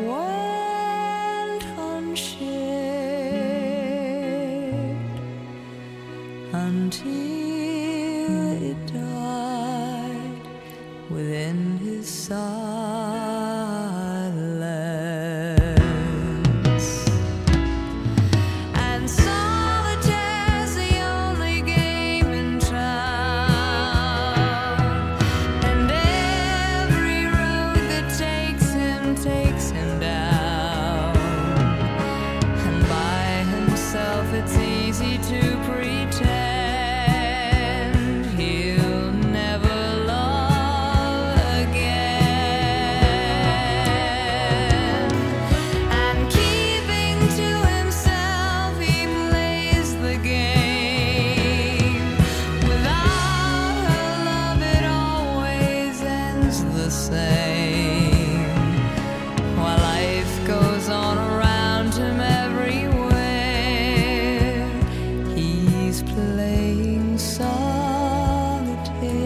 went unshaped until it died within his silence. And solitaire's the only game in town, and every road that takes him down. And by himself it's easy to pretend he'll never love again. And keeping to himself he plays the game. Without her love it always ends the same. While life goes on around him everywhere, he's playing solitaire.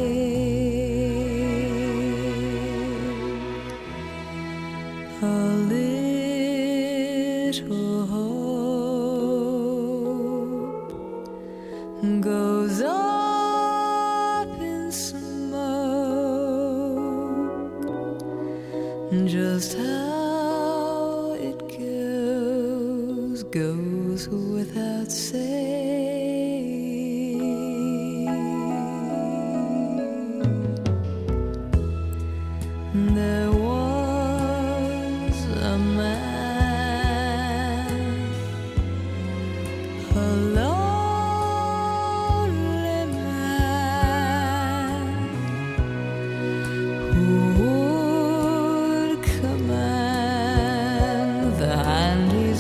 A little hope goes up in smoke. Just how it goes without saying. There was a man, a lonely man, who would command the hand he's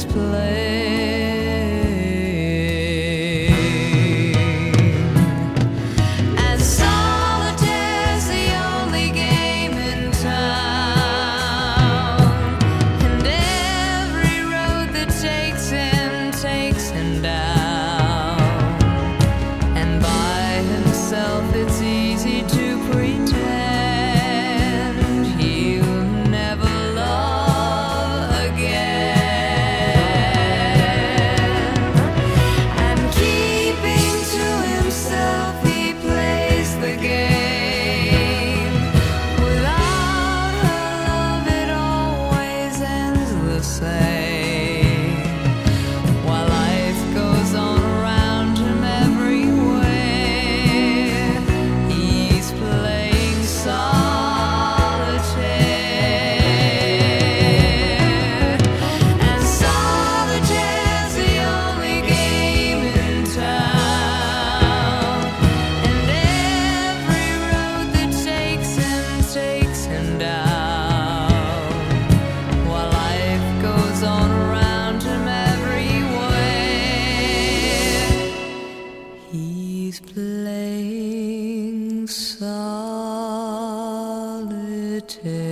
playing. And solitaire's the only game in town, and every road that takes him down. And by himself it's easy to pretend he'll never love again. And keeping to himself he plays the game. Without her love it always ends the same. While life goes on around him everywhere, he's playing solitaire. And solitaire's the only game in town, and every road that takes him down. While life goes on around him everywhere, he's playing solitaire.